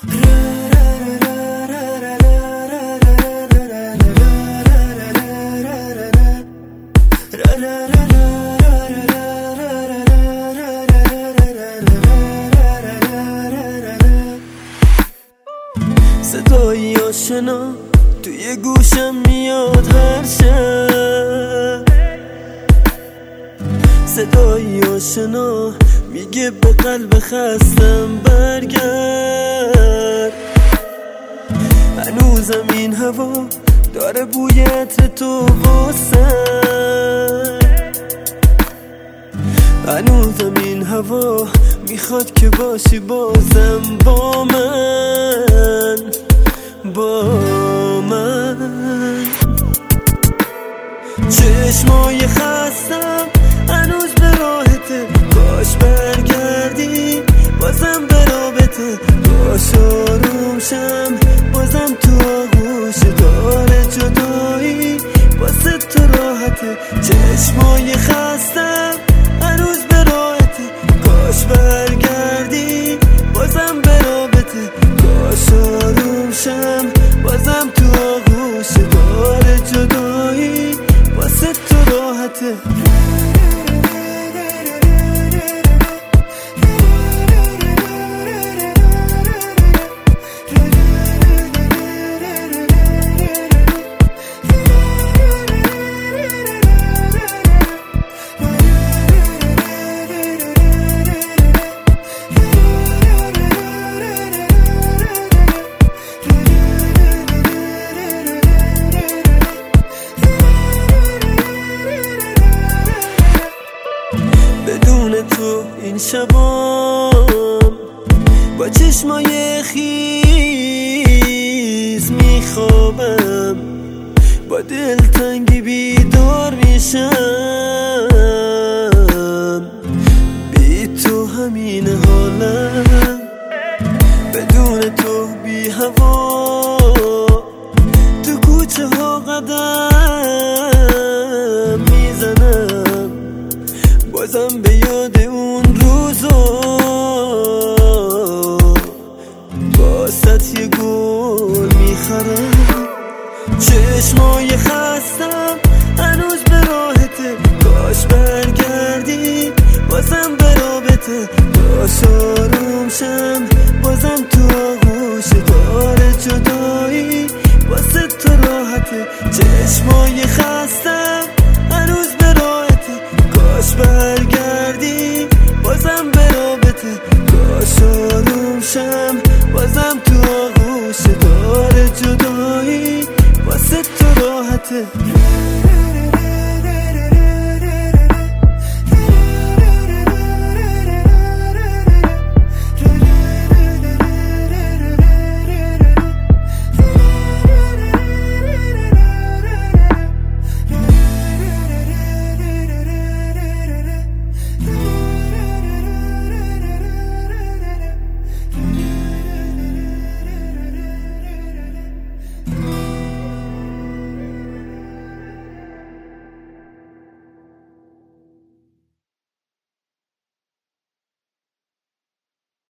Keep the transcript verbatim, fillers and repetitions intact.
صدایی آشنا توی گوشم میاد هر شب، صدایی آشنا میگه به قلب خستم برگرد. هنوزم این هوا داره بوی عطر تو واسم، هنوزم این هوا میخواد که باشی بازم با من، با من. چشمای خستم هنوز به راحته، کاش برگردی بازم به رابطه، کاش آروم شم بازم تو آغوش داره جدایی واسه تو راحته. چشمای خستم هنوز به راحته، کاش برگردی بازم به رابطه، کاش آروم شم بازم تو آغوش داره جدایی واسه تو راحته. بدون تو این شبام با چشمای خیز میخوابم، با دلتنگی بیدار میشم، بی تو همین حالم. بدون تو بی هوا تو کوچه ها قدم میزنم، بازم به یاد اون روزا با ست یه گل میخرم. چشمای خستم هنوز به راحته، کاش برگردی بازم به رابطه، کاش آروم شم بازم تو آغوش داره جدایی واسه تو راحته. چشمای خستم هنوز به راحته، کاش برگردی بازم به رابطه، کاش آروم شم بازم تو آغوش داره جدایی واسه تو راحته.